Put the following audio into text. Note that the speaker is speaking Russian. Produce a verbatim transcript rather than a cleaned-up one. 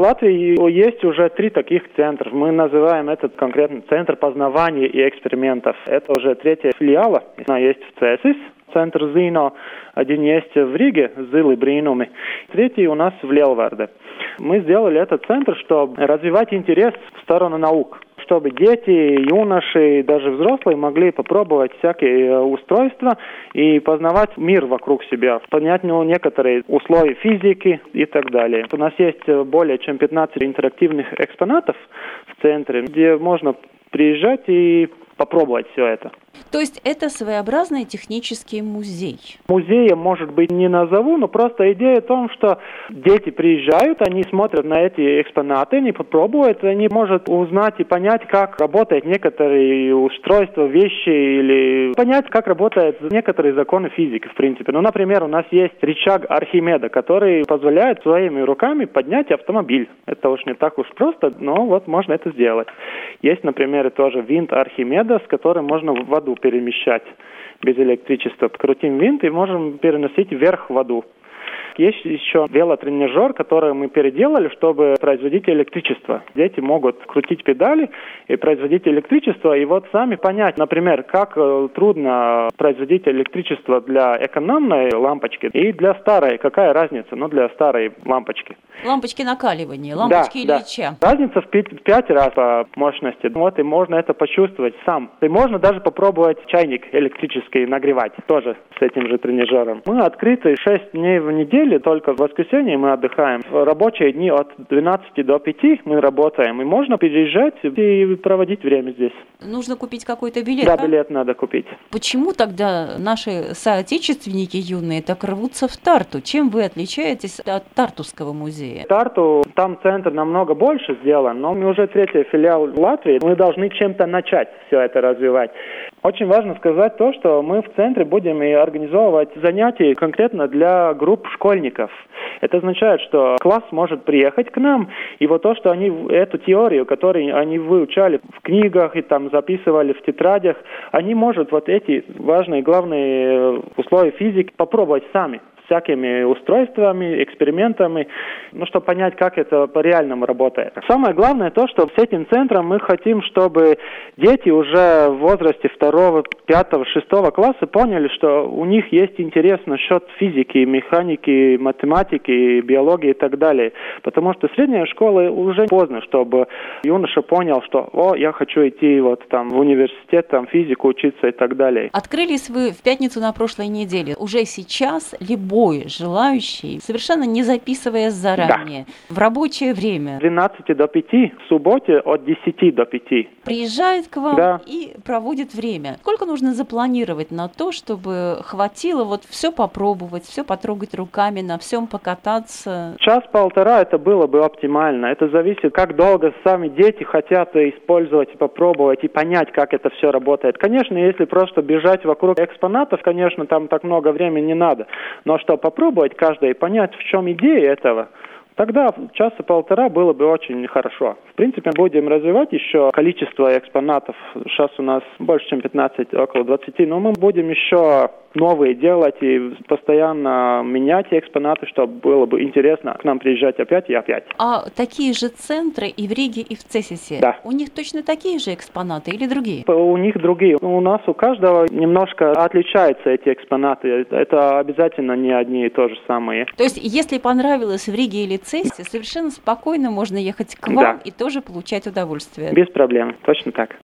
Латвии есть уже три таких центра. Мы называем этот конкретно Центр познавания и экспериментов. Это уже третья филиала. Она есть в Цесис, центр Зино. Один есть в Риге, Зилы Бринуми. Третий у нас в Лелварде. Мы сделали этот центр, чтобы развивать интерес в сторону наук, чтобы дети, юноши, даже взрослые могли попробовать всякие устройства и познавать мир вокруг себя, понять ну, некоторые условия физики и так далее. У нас есть более чем пятнадцать интерактивных экспонатов в центре, где можно приезжать и попробовать все это. То есть это своеобразный технический музей? Музеем, может быть, не назову, но просто идея в том, что дети приезжают, они смотрят на эти экспонаты, они попробуют, они могут узнать и понять, как работают некоторые устройства, вещи, или понять, как работают некоторые законы физики, в принципе. Ну, например, у нас есть рычаг Архимеда, который позволяет своими руками поднять автомобиль. Это уж не так уж просто, но вот можно это сделать. Есть, например, тоже винт Архимеда, с которым можно в воду перемещать без электричества. Крутим винт и можем переносить вверх воду. Есть еще велотренажер, который мы переделали, чтобы производить электричество. Дети могут крутить педали и производить электричество, и вот сами понять, например, как трудно производить электричество для экономной лампочки и для старой. Какая разница? Ну, для старой лампочки. Лампочки накаливания, лампочки да, Ильича. Да. Разница в пять, пять раз по мощности. Вот и можно это почувствовать сам. И можно даже попробовать чайник электрический нагревать, тоже с этим же тренажером. Мы открыты шесть дней в неделю, только в воскресенье мы отдыхаем. В рабочие дни от двенадцати до пяти мы работаем, и можно переезжать и проводить время здесь. Нужно купить какой-то билет? Да, билет надо купить. Почему тогда наши соотечественники юные так рвутся в Тарту? Чем вы отличаетесь от Тартусского музея? Тарту, там центр намного больше сделан, но мы уже третий филиал в Латвии. Мы должны чем-то начать все это развивать. Очень важно сказать то, что мы в центре будем и организовывать занятия конкретно для групп школьников. Это означает, что класс может приехать к нам, и вот то, что они эту теорию, которую они выучали в книгах и там записывали в тетрадях, они могут вот эти важные главные условия физики попробовать сами. Всякими устройствами, экспериментами, ну, чтобы понять, как это по-реальному работает. Самое главное то, что с этим центром мы хотим, чтобы дети уже в возрасте второго, пятого, шестого класса поняли, что у них есть интерес насчет физики, механики, математики, биологии и так далее. Потому что средняя школа уже поздно, чтобы юноша понял, что «О, я хочу идти вот там в университет, там физику учиться» и так далее. Открылись вы в пятницу на прошлой неделе. Уже сейчас любой желающий, совершенно не записываясь заранее, да. в рабочее время. С двенадцати до пяти, в субботе от десяти до пяти. Приезжает к вам да. и проводит время. Сколько нужно запланировать на то, чтобы хватило вот все попробовать, все потрогать руками, на всем покататься? Час-полтора это было бы оптимально. Это зависит, как долго сами дети хотят использовать, попробовать и понять, как это все работает. Конечно, если просто бежать вокруг экспонатов, конечно, там так много времени не надо. Но что попробовать каждое и понять, в чем идея этого, тогда часа полтора было бы очень хорошо. В принципе, будем развивать еще количество экспонатов. Сейчас у нас больше, чем пятнадцать, около двадцати. Но мы будем еще новые делать и постоянно менять экспонаты, чтобы было бы интересно к нам приезжать опять и опять. А такие же центры и в Риге, и в Цесисе? Да. У них точно такие же экспонаты или другие? У них другие. У нас у каждого немножко отличаются эти экспонаты. Это обязательно не одни и то же самые. То есть, если понравилось в Риге или Цесисе, совершенно спокойно можно ехать к вам да. и тоже получать удовольствие? Без проблем. Точно так.